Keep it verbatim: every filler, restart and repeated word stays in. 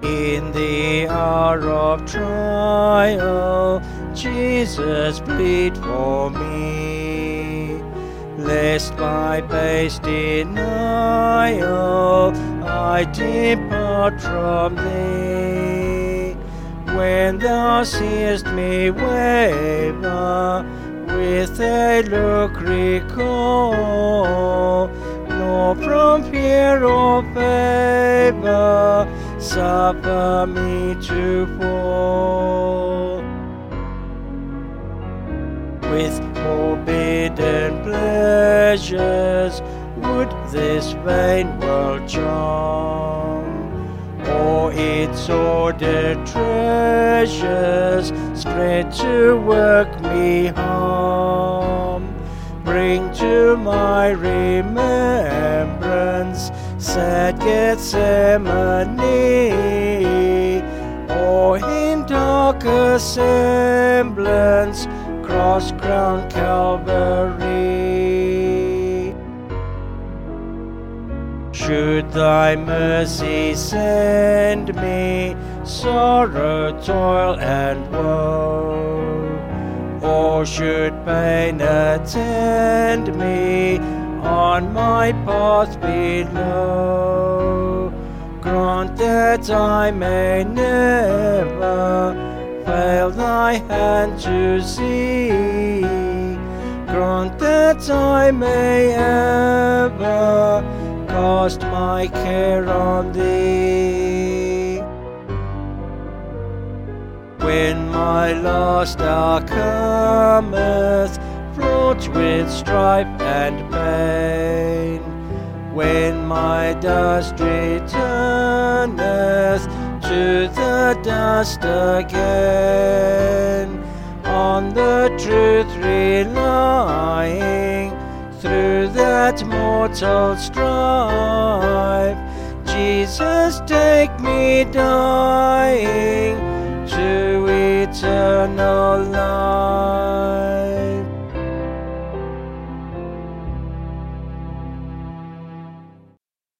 In the hour of trial, Jesus, plead for me, lest by base denial I depart from thee. When thou seest me waver, with a look recall, nor from fear or favour suffer me to fall. With forbidden pleasures would this vain world charm, or its ordered treasures spread to work me harm. Bring to my remembrance sad Gethsemane, or in darker semblance cross-crowned Calvary. Should thy mercy send me sorrow, toil, and woe, or should pain attend me on my path below, grant that I may never fail thy hand to see. Grant that I may ever cast my care on thee. When my last hour cometh, fraught with strife and pain, when my dust returneth to the dust again, on the truth relying through that mortal strife, Jesus, take me dying to eternal life.